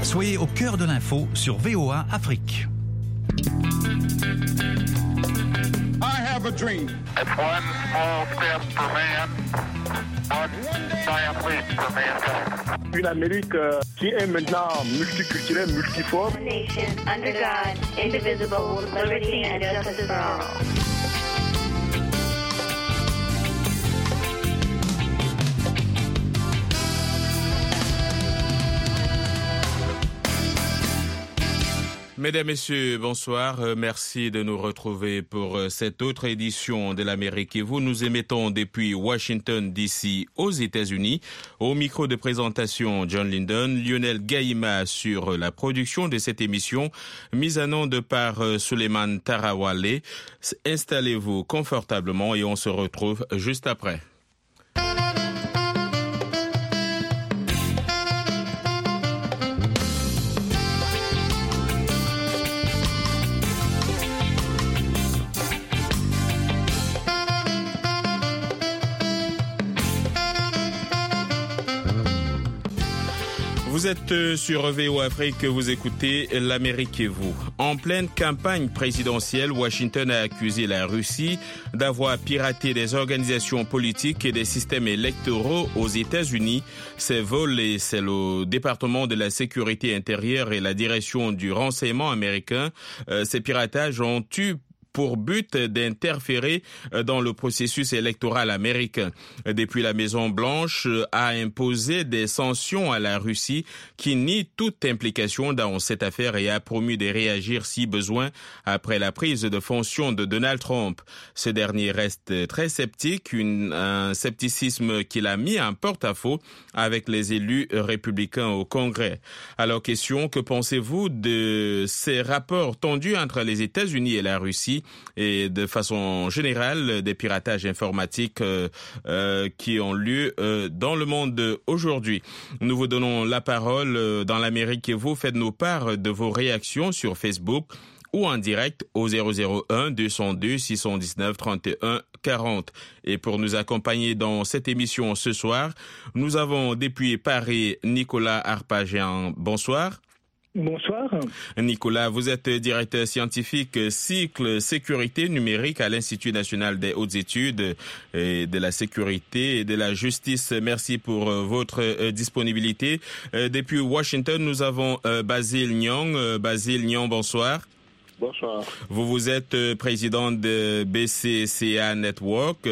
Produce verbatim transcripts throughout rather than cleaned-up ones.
Soyez au cœur de l'info sur V O A Afrique. I have a dream. It's one small step for man, one giant leap for mankind. Une Amérique euh, qui est maintenant multiculturelle, multiforme. Nation under God, indivisible, with liberty and justice for all. Mesdames, Messieurs, bonsoir. Merci de nous retrouver pour cette autre édition de l'Amérique et vous. Nous émettons depuis Washington, D C aux États-Unis. Au micro de présentation, John Linden, Lionel Gaïma sur la production de cette émission, mise en onde par Suleiman Tarawale. Installez-vous confortablement et on se retrouve juste après. Vous êtes sur V O A Afrique, vous écoutez l'Amérique et vous. En pleine campagne présidentielle, Washington a accusé la Russie d'avoir piraté des organisations politiques et des systèmes électoraux aux États-Unis. Ces vols, et c'est le département de la sécurité intérieure et la direction du renseignement américain, euh, ces piratages ont eu pour but d'interférer dans le processus électoral américain. Depuis, la Maison-Blanche a imposé des sanctions à la Russie qui nie toute implication dans cette affaire et a promis de réagir si besoin après la prise de fonction de Donald Trump. Ce dernier reste très sceptique, une, un scepticisme qu'il a mis en porte-à-faux avec les élus républicains au Congrès. Alors, question, que pensez-vous de ces rapports tendus entre les États-Unis et la Russie et de façon générale des piratages informatiques euh, euh, qui ont lieu euh, dans le monde aujourd'hui? Nous vous donnons la parole euh, dans l'Amérique et vous faites-nous part de vos réactions sur Facebook ou en direct au zéro zéro un deux zéro deux six un neuf trente et un quarante. Et pour nous accompagner dans cette émission ce soir, nous avons depuis Paris Nicolas Arpagian. Bonsoir. Bonsoir. Nicolas, vous êtes directeur scientifique cycle sécurité numérique à l'Institut national des hautes études et de la sécurité et de la justice. Merci pour votre disponibilité. Depuis Washington, nous avons Basile Nyong. Basile Nyong, bonsoir. Bonsoir. Vous, vous êtes président de B C C A Network,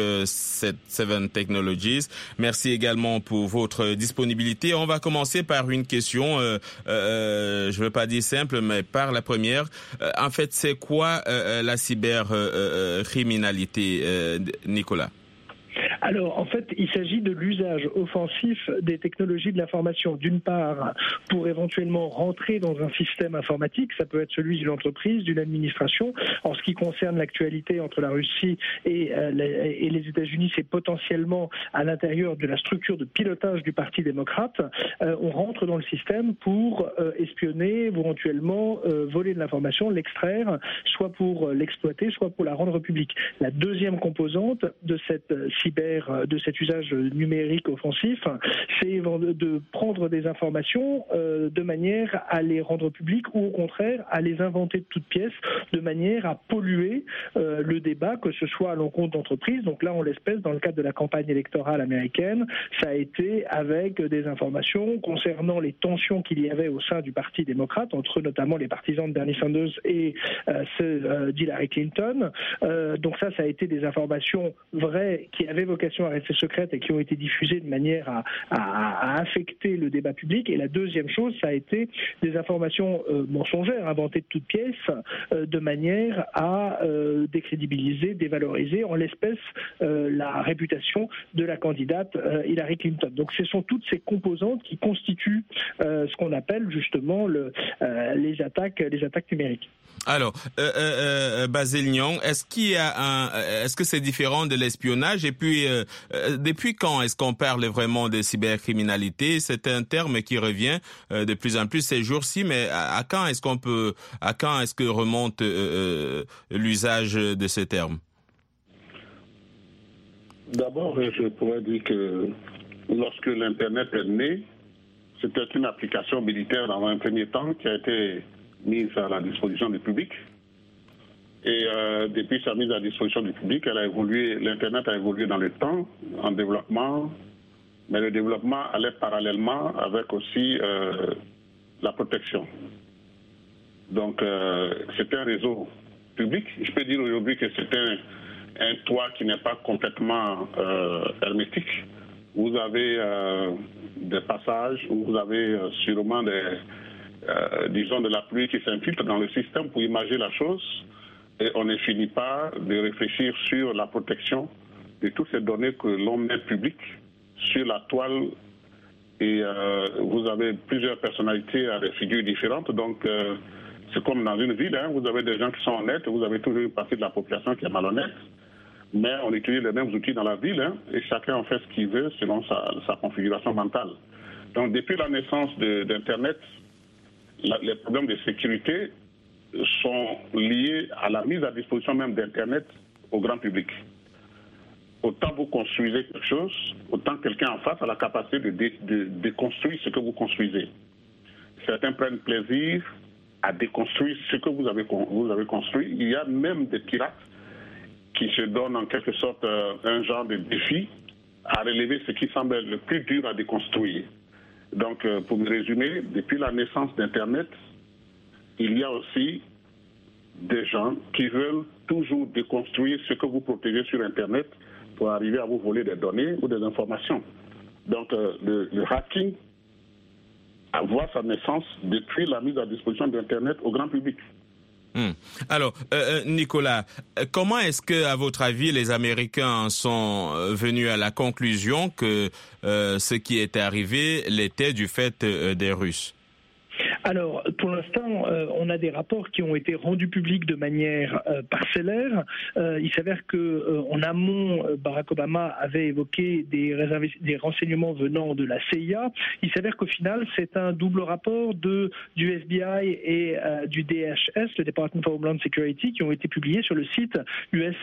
Seven Technologies. Merci également pour votre disponibilité. On va commencer par une question, euh, euh, je ne veux pas dire simple, mais par la première. Euh, en fait, c'est quoi euh, la cybercriminalité, euh, Nicolas? Alors, en fait, il s'agit de l'usage offensif des technologies de l'information, d'une part, pour éventuellement rentrer dans un système informatique, ça peut être celui d'une entreprise, d'une administration. En ce qui concerne l'actualité entre la Russie et, euh, les, et les États-Unis, c'est potentiellement à l'intérieur de la structure de pilotage du Parti démocrate. Euh, on rentre dans le système pour euh, espionner, éventuellement euh, voler de l'information, l'extraire, soit pour l'exploiter, soit pour la rendre publique. La deuxième composante de cette euh, cyber de cet usage numérique offensif, c'est de prendre des informations euh, de manière à les rendre publiques ou au contraire à les inventer de toutes pièces de manière à polluer euh, le débat, que ce soit à l'encontre d'entreprises. Donc là, en l'espèce, dans le cadre de la campagne électorale américaine, ça a été avec des informations concernant les tensions qu'il y avait au sein du Parti démocrate, entre notamment les partisans de Bernie Sanders et euh, ceux euh, d'Hillary Clinton. Euh, donc ça, ça a été des informations vraies qui avaient vocation à rester secrètes et qui ont été diffusées de manière à, à, à affecter le débat public. Et la deuxième chose, ça a été des informations euh, mensongères, inventées de toutes pièces, euh, de manière à euh, décrédibiliser, dévaloriser, en l'espèce, euh, la réputation de la candidate euh, Hillary Clinton. Donc ce sont toutes ces composantes qui constituent euh, ce qu'on appelle justement le, euh, les attaques, les attaques numériques. Alors, euh, euh, Basile Nyong, est-ce qu'il y a un, est-ce que c'est différent de l'espionnage? Et puis, euh, depuis quand est-ce qu'on parle vraiment de cybercriminalité? C'est un terme qui revient euh, de plus en plus ces jours-ci, mais à, à quand est-ce qu'on peut, à quand est-ce que remonte euh, l'usage de ce terme? D'abord, je pourrais dire que lorsque l'Internet est né, c'était une application militaire dans un premier temps qui a été mise à la disposition du public. Et euh, depuis sa mise à disposition du public, elle a évolué, l'Internet a évolué dans le temps, en développement, mais le développement allait parallèlement avec aussi euh, la protection. Donc, euh, c'est un réseau public. Je peux dire aujourd'hui que c'est un, un toit qui n'est pas complètement euh, hermétique. Vous avez euh, des passages où vous avez euh, sûrement des, euh, disons, de la pluie qui s'infiltre dans le système pour imager la chose. Et on ne finit pas de réfléchir sur la protection de toutes ces données que l'on met publiques sur la toile. Et euh, vous avez plusieurs personnalités à des figures différentes. Donc, euh, c'est comme dans une ville, hein, vous avez des gens qui sont honnêtes, vous avez toujours une partie de la population qui est malhonnête. Mais on utilise les mêmes outils dans la ville, hein, et chacun en fait ce qu'il veut selon sa, sa configuration mentale. Donc, depuis la naissance de, d'Internet, la, les problèmes de sécurité sont liés à la mise à disposition même d'Internet au grand public. Autant vous construisez quelque chose, autant quelqu'un en face a la capacité de, dé, de déconstruire ce que vous construisez. Certains prennent plaisir à déconstruire ce que vous avez, vous avez construit. Il y a même des pirates qui se donnent en quelque sorte euh, un genre de défi à relever ce qui semble le plus dur à déconstruire. Donc, euh, pour me résumer, depuis la naissance d'Internet, il y a aussi des gens qui veulent toujours déconstruire ce que vous protégez sur Internet pour arriver à vous voler des données ou des informations. Donc, euh, le, le hacking voit sa naissance depuis la mise à disposition d'Internet au grand public. Hum. Alors, euh, Nicolas, comment est-ce que, à votre avis, les Américains sont venus à la conclusion que euh, ce qui est arrivé l'était du fait euh, des Russes ? Alors, pour l'instant, euh, on a des rapports qui ont été rendus publics de manière euh, parcellaire. Euh, il s'avère que, euh, en amont, Barack Obama avait évoqué des, réserv- des renseignements venant de la C I A. Il s'avère qu'au final, c'est un double rapport de, du F B I et euh, du D H S, le Department of Homeland Security, qui ont été publiés sur le site U S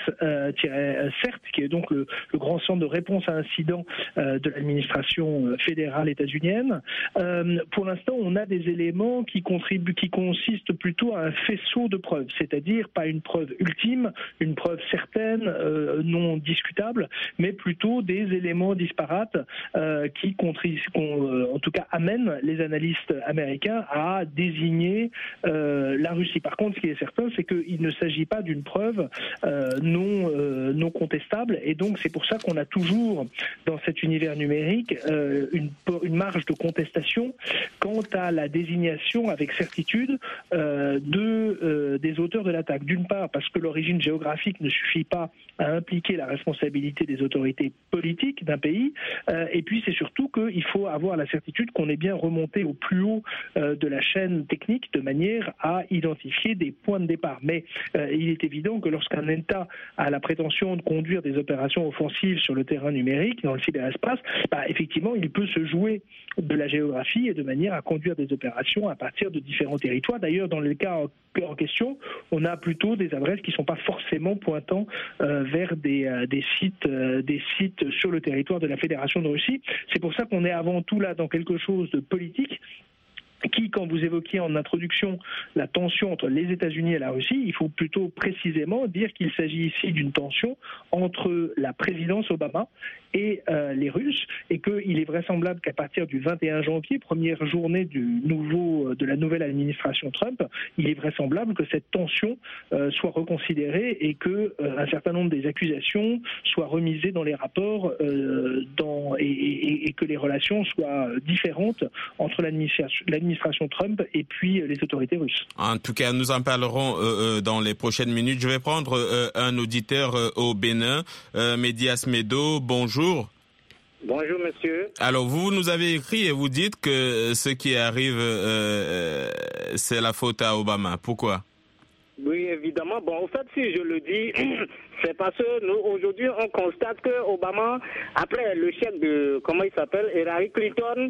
CERT, qui est donc le, le grand centre de réponse à incidents euh, de l'administration fédérale états-unienne. Euh, pour l'instant, on a des éléments qui contribue, qui consiste plutôt à un faisceau de preuves, c'est-à-dire pas une preuve ultime, une preuve certaine, euh, non discutable, mais plutôt des éléments disparates euh, qui contribuent, euh, en tout cas amènent les analystes américains à désigner euh, la Russie. Par contre, ce qui est certain, c'est qu'il ne s'agit pas d'une preuve euh, non, euh, non contestable, et donc c'est pour ça qu'on a toujours dans cet univers numérique euh, une, une marge de contestation quant à la désignation avec certitude euh, de, euh, des auteurs de l'attaque. D'une part, parce que l'origine géographique ne suffit pas à impliquer la responsabilité des autorités politiques d'un pays, euh, et puis c'est surtout qu'il faut avoir la certitude qu'on est bien remonté au plus haut euh, de la chaîne technique de manière à identifier des points de départ. Mais euh, il est évident que lorsqu'un État a la prétention de conduire des opérations offensives sur le terrain numérique, dans le cyberespace, bah, effectivement, il peut se jouer de la géographie et de manière à conduire des opérations à partir de différents territoires. D'ailleurs, dans le cas en question, on a plutôt des adresses qui ne sont pas forcément pointant euh, vers des, euh, des, sites, euh, des sites sur le territoire de la Fédération de Russie. C'est pour ça qu'on est avant tout là dans quelque chose de politique qui, quand vous évoquiez en introduction la tension entre les États-Unis et la Russie, il faut plutôt précisément dire qu'il s'agit ici d'une tension entre la présidence Obama et euh, les Russes, et qu'il est vraisemblable qu'à partir du vingt et un janvier, première journée du nouveau, de la nouvelle administration Trump, il est vraisemblable que cette tension euh, soit reconsidérée et que euh, un certain nombre des accusations soient remisées dans les rapports euh, dans, et, et, et que les relations soient différentes entre l'administration, l'administration Trump et puis les autorités russes. En tout cas, nous en parlerons euh, dans les prochaines minutes. Je vais prendre euh, un auditeur euh, au Bénin, euh, Médias Medo. Bonjour. Bonjour, monsieur. Alors, vous nous avez écrit et vous dites que ce qui arrive, euh, c'est la faute à Obama. Pourquoi? Oui, évidemment. Bon, en fait, si je le dis, c'est parce que nous, aujourd'hui, on constate que Obama, après le chef de, comment il s'appelle, Hillary Clinton,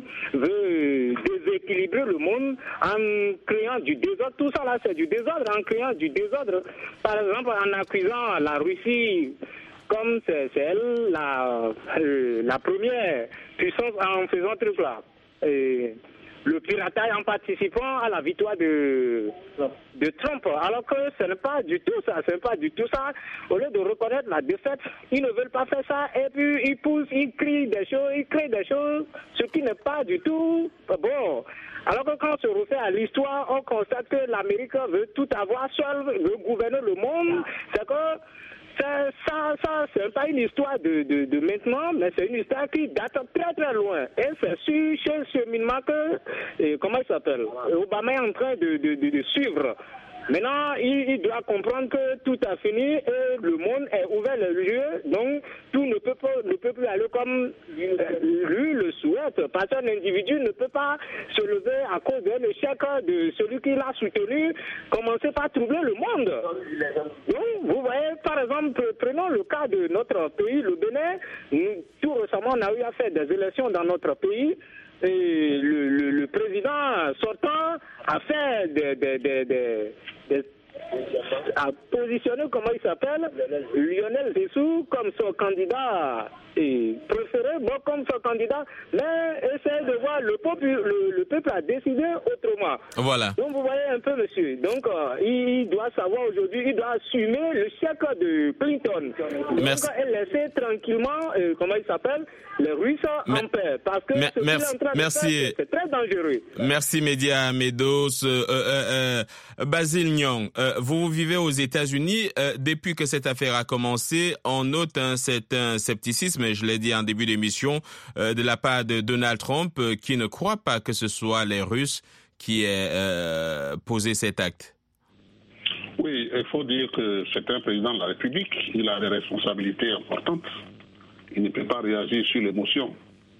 veut déséquilibrer le monde en créant du désordre. Tout ça, là, c'est du désordre, en créant du désordre. Par exemple, en accusant la Russie, comme c'est, c'est elle la, euh, la première puissance en faisant truc là. et, le piratage en participant à la victoire de, de Trump. Alors que ce n'est pas du tout ça, ce n'est pas du tout ça. Au lieu de reconnaître la défaite, ils ne veulent pas faire ça. Et puis ils poussent, ils crient des choses, ils créent des choses, ce qui n'est pas du tout bon. Alors que quand on se refait à l'histoire, on constate que l'Amérique veut tout avoir seule, veut gouverner le monde. C'est que Ça, ça, ça c'est pas une histoire de, de, de maintenant, mais c'est une histoire qui date très très loin. Et c'est sur ce cheminement que, et comment il s'appelle, Obama est en train de, de, de, de suivre. Maintenant, il, il doit comprendre que tout a fini et le monde est ouvert les yeux, donc tout ne peut pas, ne peut plus aller comme lui le souhaite. Parce qu'un individu ne peut pas se lever à cause de l'échec de celui qui l'a soutenu, commencer par troubler le monde. Donc, vous voyez, par exemple, prenons le cas de notre pays, le Bénin. Nous, tout récemment, on a eu à faire des élections dans notre pays. Et le, le, le président sortant a fait des, des, des, des, des a positionné, comment il s'appelle, Lionel Zessou comme son candidat et préféré, bon comme son candidat, mais essaye de voir le peuple, le, le peuple a décidé autrement. Voilà. Donc vous voyez un peu, monsieur. Donc euh, il doit savoir aujourd'hui, il doit assumer le chèque de Clinton. Merci. Donc et laisser tranquillement, euh, comment il s'appelle, les Russes mais, en paix. Parce que mais, ce merci, qu'il est en train merci. de faire, c'est très dangereux. Merci Média Medos. Euh, euh, euh, Basile Nyong, euh, vous vivez aux États-Unis. Euh, depuis que cette affaire a commencé, on note un certain scepticisme, je l'ai dit en début d'émission, euh, de la part de Donald Trump, euh, qui ne croit pas que ce soit les Russes qui aient euh, posé cet acte. Oui, il faut dire que c'est un président de la République. Il a des responsabilités importantes. Il ne peut pas réagir sur l'émotion.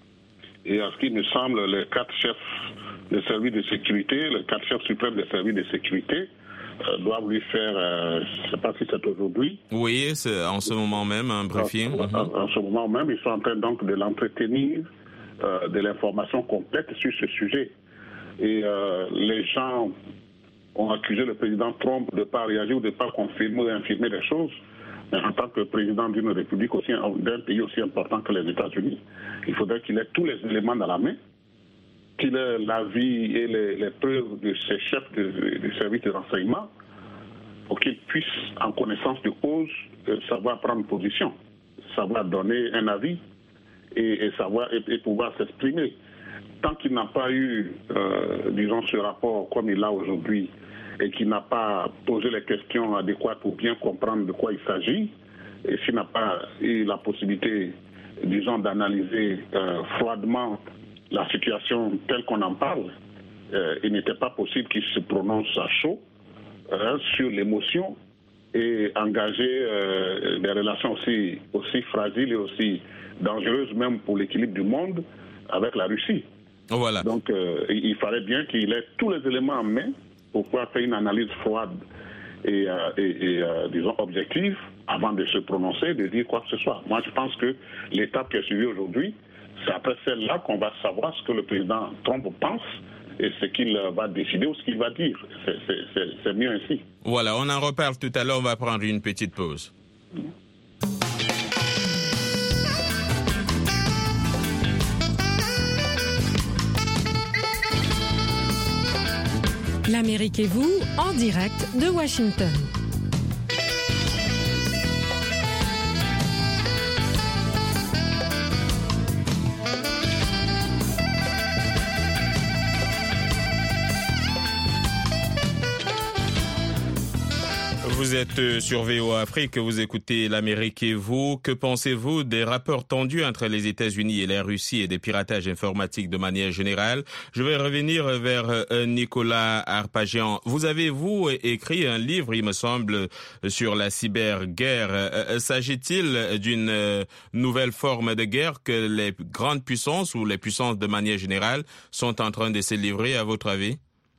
Et à ce qui me semble, les quatre chefs des services de sécurité, les quatre chefs suprêmes des services de sécurité, euh, doivent lui faire, euh, je ne sais pas si c'est aujourd'hui. Oui, c'est en ce moment même, un briefing. En, en, en ce moment même, ils sont en train donc de l'entretenir euh, de l'information complète sur ce sujet. Et euh, les gens ont accusé le président Trump de ne pas réagir ou de ne pas confirmer ou infirmer les choses. Mais en tant que président d'une république aussi, d'un pays aussi important que les États-Unis, il faudrait qu'il ait tous les éléments dans la main, qu'il ait l'avis et les, les preuves de ses chefs de, de, de services de renseignement pour qu'il puisse, en connaissance de cause, euh, savoir prendre position, savoir donner un avis et, et, savoir, et, et pouvoir s'exprimer. Tant qu'il n'a pas eu, euh, disons, ce rapport comme il l'a aujourd'hui, et qui n'a pas posé les questions adéquates pour bien comprendre de quoi il s'agit, et s'il n'a pas eu la possibilité, disons, d'analyser euh, froidement la situation telle qu'on en parle, euh, il n'était pas possible qu'il se prononce à chaud euh, sur l'émotion et engager euh, des relations aussi, aussi fragiles et aussi dangereuses même pour l'équilibre du monde avec la Russie. Voilà. Donc euh, il fallait bien qu'il ait tous les éléments en main pour pouvoir faire une analyse froide et, euh, et, et euh, disons, objective avant de se prononcer, de dire quoi que ce soit. Moi, je pense que l'étape qui est suivie aujourd'hui, c'est après celle-là qu'on va savoir ce que le président Trump pense et ce qu'il va décider ou ce qu'il va dire. C'est, c'est, c'est, c'est mieux ainsi. Voilà, on en reparle tout à l'heure, on va prendre une petite pause. L'Amérique et vous, en direct de Washington. Vous êtes sur V O A Afrique, vous écoutez l'Amérique et vous. Que pensez-vous des rapports tendus entre les États-Unis et la Russie et des piratages informatiques de manière générale? Je vais revenir vers Nicolas Arpagian. Vous avez, vous, écrit un livre, il me semble, sur la cyberguerre. S'agit-il d'une nouvelle forme de guerre que les grandes puissances ou les puissances de manière générale sont en train de se livrer, à votre avis?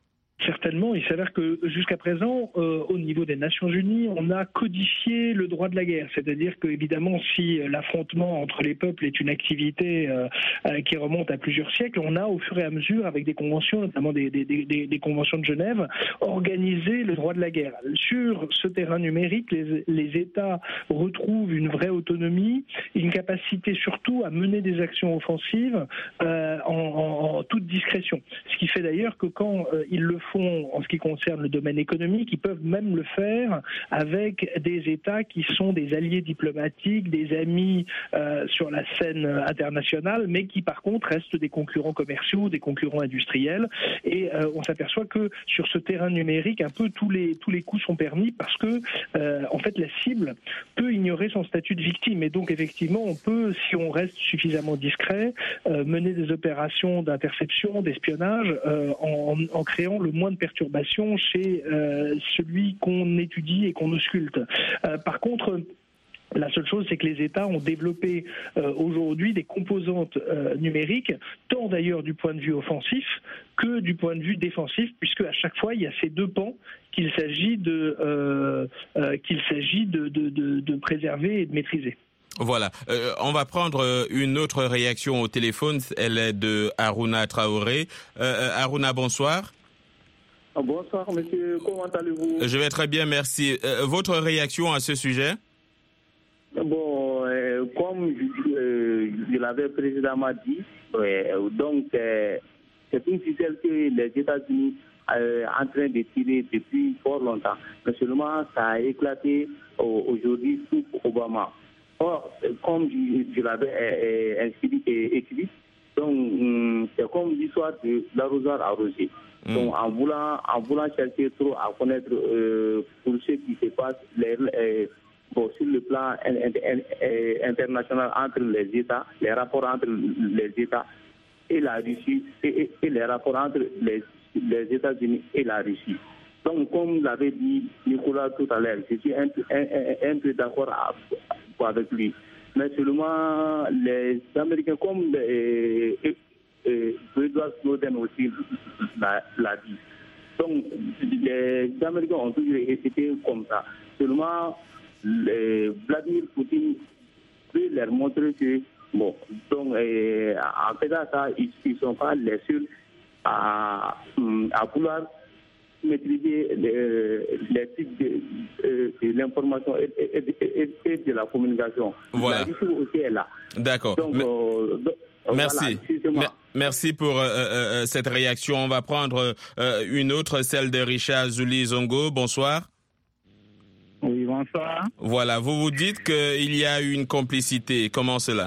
Certainement, il s'avère que jusqu'à présent, euh, au niveau des Nations Unies, on a codifié le droit de la guerre. C'est-à-dire que, évidemment, si l'affrontement entre les peuples est une activité euh, euh, qui remonte à plusieurs siècles, on a, au fur et à mesure, avec des conventions, notamment des, des, des, des conventions de Genève, organisé le droit de la guerre. Sur ce terrain numérique, les, les États retrouvent une vraie autonomie, une capacité surtout à mener des actions offensives euh, en, en, en toute discrétion. Ce qui fait d'ailleurs que quand euh, ils le font en ce qui concerne le domaine économique, ils peuvent même le faire avec des États qui sont des alliés diplomatiques, des amis euh, sur la scène internationale, mais qui par contre restent des concurrents commerciaux, des concurrents industriels. Et euh, on s'aperçoit que sur ce terrain numérique, un peu tous les tous les coups sont permis parce que euh, en fait la cible peut ignorer son statut de victime. Et donc effectivement, on peut, si on reste suffisamment discret, euh, mener des opérations d'interception, d'espionnage, euh, en, en créant le moins de perturbations chez euh, celui qu'on étudie et qu'on ausculte. Euh, par contre, la seule chose, c'est que les États ont développé euh, aujourd'hui des composantes euh, numériques, tant d'ailleurs du point de vue offensif que du point de vue défensif, puisque à chaque fois, il y a ces deux pans qu'il s'agit de, euh, euh, qu'il s'agit de, de, de, de préserver et de maîtriser. Voilà. Euh, on va prendre une autre réaction au téléphone. Elle est de Haruna Traoré. Euh, Haruna, bonsoir. Bonsoir, monsieur. Comment allez-vous? Je vais très bien, merci. Euh, votre réaction à ce sujet? Bon, euh, comme je, euh, je l'avais précédemment dit, euh, donc euh, c'est une ficelle que les États-Unis sont euh, en train de tirer depuis fort longtemps. Mais seulement, ça a éclaté euh, aujourd'hui sous Obama. Or, comme je, je l'avais euh, inscrit et écrit, donc hum, c'est comme l'histoire de l'arroseur arrosé. Mmh. Donc, en voulant, en voulant chercher trop à connaître euh, pour ce qui se passe, les, les, bon, sur le plan international entre les États, les rapports entre les États et la Russie, et, et les rapports entre les, les États-Unis et la Russie. Donc, comme l'avait dit Nicolas tout à l'heure, je suis un, un, un, un peu d'accord avec lui. Mais seulement les Américains, comme les, et, et Edward Snowden aussi l'a, l'a dit. Donc, les Américains ont toujours été comme ça. Seulement, les Vladimir Poutine peut leur montrer que, bon, donc, euh, en faisant ça, ils ne sont pas les seuls à, à vouloir maîtriser les, les types de, de, de l'information et, et, et, et de la communication. Voilà. La Russie aussi est là. D'accord. Donc, Mais... euh, donc, Merci. Voilà, Merci pour euh, euh, cette réaction. On va prendre euh, une autre, celle de Richard Zuli Zongo. Bonsoir. Oui, bonsoir. Voilà, vous vous dites qu'il y a eu une complicité. Comment cela?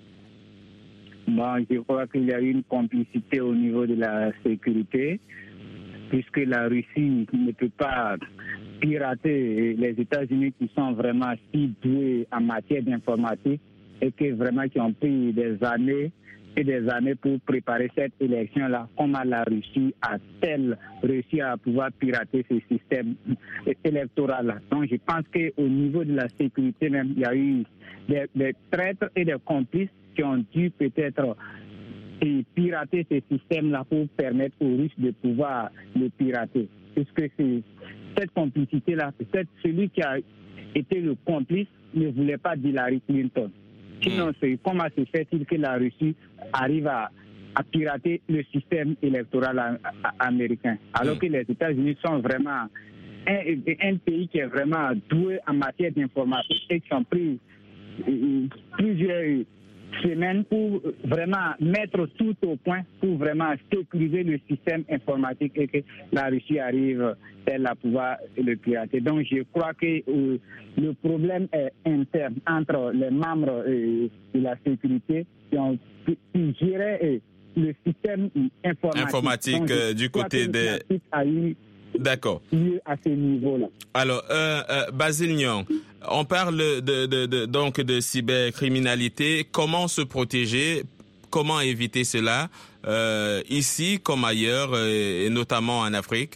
Bon, je crois qu'il y a eu une complicité au niveau de la sécurité, puisque la Russie ne peut pas pirater les États-Unis qui sont vraiment si doués en matière d'informatique et que vraiment qui ont pris des années et des années pour préparer cette élection-là. Comment la Russie a-t-elle réussi à pouvoir pirater ce système électoral-là? Donc je pense qu'au niveau de la sécurité même, il y a eu des, des traîtres et des complices qui ont dû peut-être pirater ce système-là pour permettre aux Russes de pouvoir le pirater. Puisque c'est cette complicité-là, peut-être celui qui a été le complice ne voulait pas d'Hillary Clinton. Sinon, c'est comment se fait-il que la Russie arrive à, à pirater le système électoral a, a, américain, alors que les États-Unis sont vraiment un, un pays qui est vraiment doué en matière d'informatique et qui ont pris euh, plusieurs semaines pour vraiment mettre tout au point, pour vraiment sécuriser le système informatique et que la Russie arrive elle à pouvoir le pirater. Donc je crois que euh, le problème est interne entre les membres euh, de la sécurité qui ont qui géraient euh, le système informatique, informatique Donc, euh, du côté des... D'accord. À ce niveau-là. Alors, euh, euh, Basile Nyong, on parle de, de, de, donc de cybercriminalité. Comment se protéger? Comment éviter cela euh, ici comme ailleurs, et notamment en Afrique?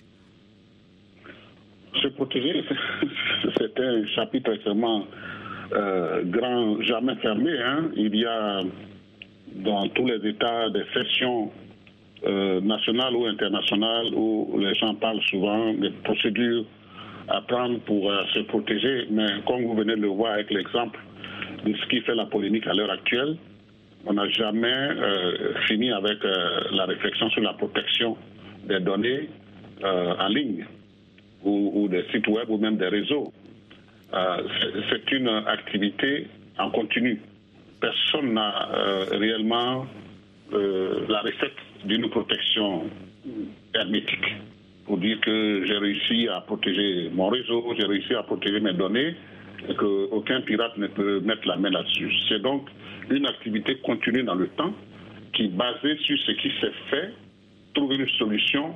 Se protéger, c'est un chapitre extrêmement euh, grand, jamais fermé. Hein. Il y a dans tous les États des sessions euh, nationales ou internationales où les gens parlent souvent des procédures à prendre pour euh, se protéger, mais comme vous venez de le voir avec l'exemple de ce qui fait la polémique à l'heure actuelle, on n'a jamais euh, fini avec euh, la réflexion sur la protection des données euh, en ligne ou, ou des sites web ou même des réseaux. Euh, c'est une activité en continu. Personne n'a euh, réellement euh, la recette d'une protection hermétique pour dire que j'ai réussi à protéger mon réseau, j'ai réussi à protéger mes données et qu'aucun pirate ne peut mettre la main là-dessus. C'est donc une activité continue dans le temps qui est basée sur ce qui s'est fait, trouver une solution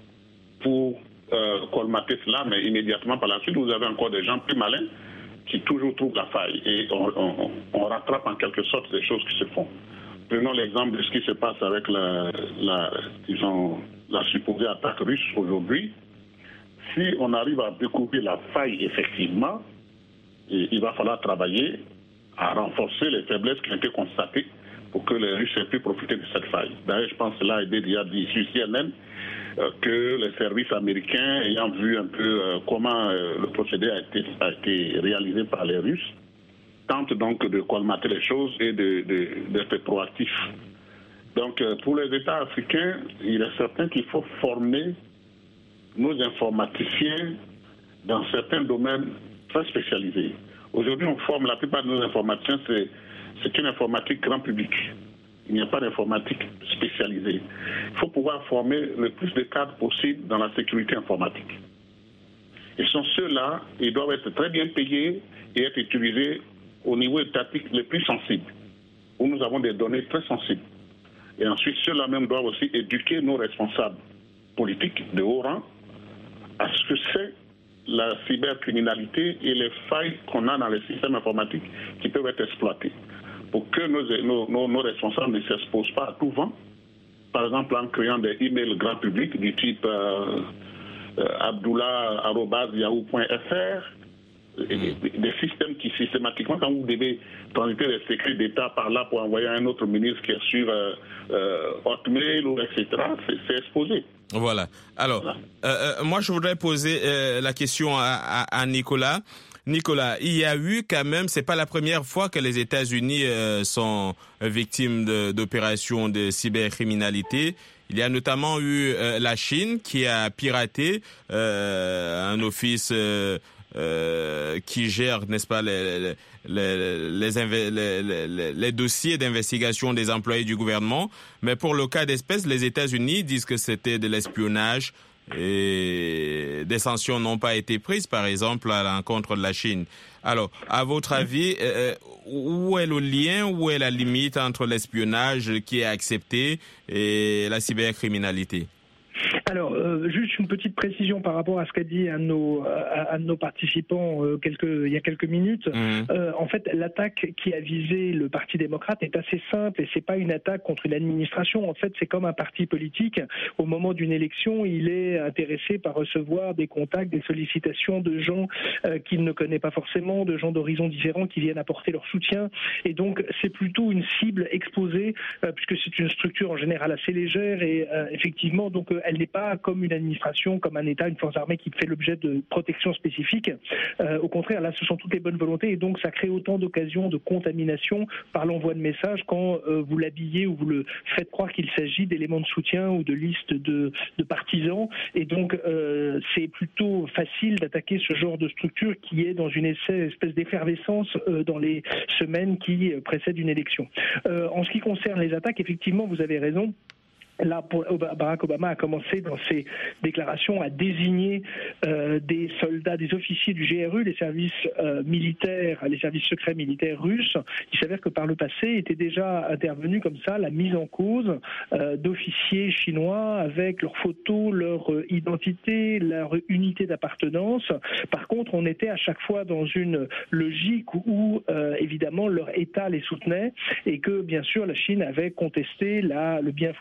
pour euh, colmater cela, mais immédiatement par la suite, vous avez encore des gens plus malins qui toujours trouvent la faille et on, on, on rattrape en quelque sorte les choses qui se font. Prenons l'exemple de ce qui se passe avec la, la, disons, la supposée attaque russe aujourd'hui. Si on arrive à découvrir la faille effectivement, et il va falloir travailler à renforcer les faiblesses qui ont été constatées pour que les Russes aient pu profiter de cette faille. D'ailleurs, je pense que cela a été déjà dit sur C N N, euh, que les services américains, ayant vu un peu euh, comment euh, le procédé a été, a été réalisé par les Russes, tentent donc de colmater les choses et de, de, d'être proactifs. Donc, euh, pour les États africains, il est certain qu'il faut former nos informaticiens dans certains domaines très spécialisés. Aujourd'hui, on forme la plupart de nos informaticiens, c'est, c'est une informatique grand public. Il n'y a pas d'informatique spécialisée. Il faut pouvoir former le plus de cadres possible dans la sécurité informatique. Et sont ceux-là, ils doivent être très bien payés et être utilisés au niveau étatique le plus sensible, où nous avons des données très sensibles. Et ensuite, ceux-là même doivent aussi éduquer nos responsables politiques de haut rang à ce que c'est la cybercriminalité et les failles qu'on a dans les systèmes informatiques qui peuvent être exploités. Pour que nos, nos, nos responsables ne s'exposent pas à tout vent, par exemple en créant des emails grand public du type euh, euh, abdullah arobase yahoo point f r, des, des systèmes qui systématiquement, quand vous devez transiter les secrets d'État par là pour envoyer un autre ministre qui est sur euh, euh, Hotmail ou et cetera, c'est, c'est exposé. Voilà. Alors, voilà. Euh, moi, je voudrais poser euh, la question à, à, à Nicolas. Nicolas, il y a eu quand même, c'est pas la première fois que les États-Unis euh, sont victimes de, d'opérations de cybercriminalité. Il y a notamment eu euh, la Chine qui a piraté euh, un office euh, euh, qui gère, n'est-ce pas, les, les, les, les, les, les, les dossiers d'investigation des employés du gouvernement. Mais pour le cas d'espèce, les États-Unis disent que c'était de l'espionnage et des sanctions n'ont pas été prises, par exemple, à l'encontre de la Chine. Alors, à votre avis, euh, où est le lien, où est la limite entre l'espionnage qui est accepté et la cybercriminalité ? Alors, euh, juste une petite précision par rapport à ce qu'a dit un de nos, à, un de nos participants euh, quelques, il y a quelques minutes. Mmh. Euh, en fait, l'attaque qui a visé le Parti démocrate est assez simple et c'est pas une attaque contre une administration. En fait, c'est comme un parti politique. Au moment d'une élection, il est intéressé par recevoir des contacts, des sollicitations de gens euh, qu'il ne connaît pas forcément, de gens d'horizons différents qui viennent apporter leur soutien. Et donc, c'est plutôt une cible exposée euh, puisque c'est une structure en général assez légère et euh, effectivement, donc euh, elle n'est pas comme une administration, comme un État, une force armée qui fait l'objet de protection spécifique. Euh, au contraire, là, ce sont toutes les bonnes volontés et donc ça crée autant d'occasions de contamination par l'envoi de messages quand euh, vous l'habillez ou vous le faites croire qu'il s'agit d'éléments de soutien ou de listes de, de partisans. Et donc, euh, c'est plutôt facile d'attaquer ce genre de structure qui est dans une espèce d'effervescence euh, dans les semaines qui précèdent une élection. Euh, en ce qui concerne les attaques, effectivement, vous avez raison. Là, Barack Obama a commencé dans ses déclarations à désigner euh, des soldats, des officiers du G R U, les services euh, militaires, les services secrets militaires russes. Il s'avère que par le passé était déjà intervenu comme ça la mise en cause euh, d'officiers chinois avec leurs photos, leur euh, identité, leur unité d'appartenance. Par contre, on était à chaque fois dans une logique où euh, évidemment leur État les soutenait et que bien sûr la Chine avait contesté la, le bien fondé des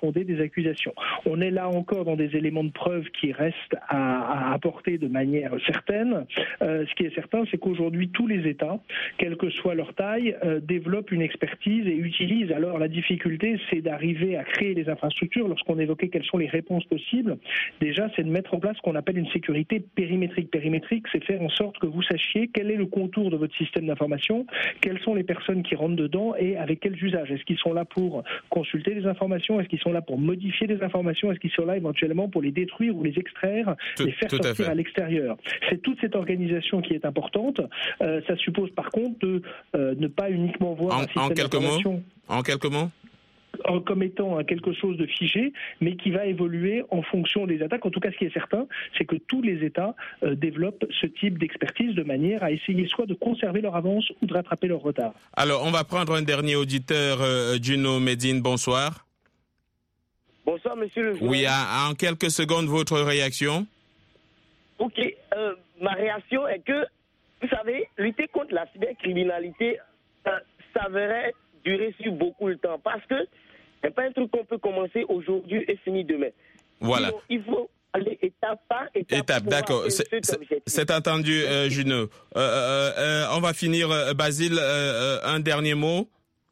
accusations. On est là encore dans des éléments de preuve qui restent à, à apporter de manière certaine. Euh, ce qui est certain, c'est qu'aujourd'hui, tous les États, quelle que soit leur taille, euh, développent une expertise et utilisent. Alors la difficulté, c'est d'arriver à créer les infrastructures. Lorsqu'on évoquait quelles sont les réponses possibles, déjà, c'est de mettre en place ce qu'on appelle une sécurité périmétrique. Périmétrique, c'est faire en sorte que vous sachiez quel est le contour de votre système d'information, quelles sont les personnes qui rentrent dedans et avec quels usages. Est-ce qu'ils sont là pour consulter les informations? Est-ce qu'ils sont là pour modifier les informations? Est-ce qu'ils sont là éventuellement pour les détruire ou les extraire, tout, les faire sortir à, à l'extérieur? C'est toute cette organisation qui est importante. Euh, ça suppose par contre de euh, ne pas uniquement voir en, un système en quelques d'information... mots En quelques mots comme étant quelque chose de figé, mais qui va évoluer en fonction des attaques. En tout cas, ce qui est certain, c'est que tous les États euh, développent ce type d'expertise de manière à essayer soit de conserver leur avance ou de rattraper leur retard. Alors, on va prendre un dernier auditeur, euh, Juno Medine, bonsoir. Bonsoir, monsieur le joueur. Oui, à, en quelques secondes, votre réaction? Ok, euh, ma réaction est que, vous savez, lutter contre la cybercriminalité, euh, ça verrait durer sur beaucoup de temps, parce que c'est pas un truc qu'on peut commencer aujourd'hui et finir demain. Voilà. Donc, il faut aller étape par étape. Étape, d'accord. C'est, c'est entendu, euh, Juno. Euh, euh, euh, on va finir, euh, Basile, euh, un dernier mot.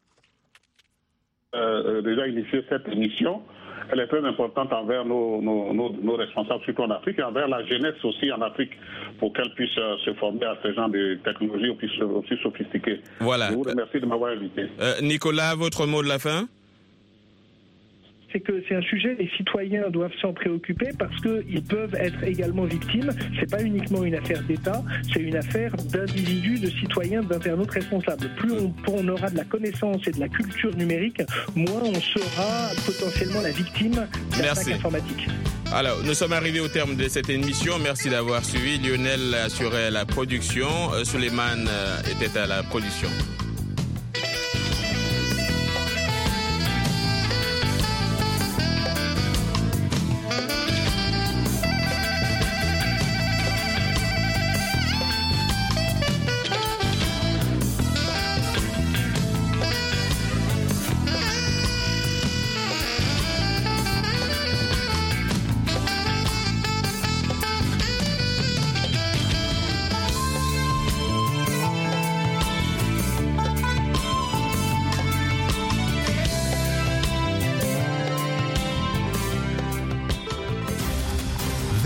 Euh, déjà initié cette émission. Elle est très importante envers nos, nos, nos, nos responsables, surtout en Afrique, et envers la jeunesse aussi en Afrique, pour qu'elle puisse euh, se former à ce genre de technologies aussi, aussi sophistiquées. Voilà. Je vous remercie de m'avoir invité. Euh, Nicolas, votre mot de la fin? C'est que c'est un sujet, les citoyens doivent s'en préoccuper parce qu'ils peuvent être également victimes. C'est pas uniquement une affaire d'État, c'est une affaire d'individus, de citoyens, d'internautes responsables. Plus on, on aura de la connaissance et de la culture numérique, moins on sera potentiellement la victime d'attaques informatiques. Alors, nous sommes arrivés au terme de cette émission. Merci d'avoir suivi. Lionel assurait la production. Suleiman était à la production.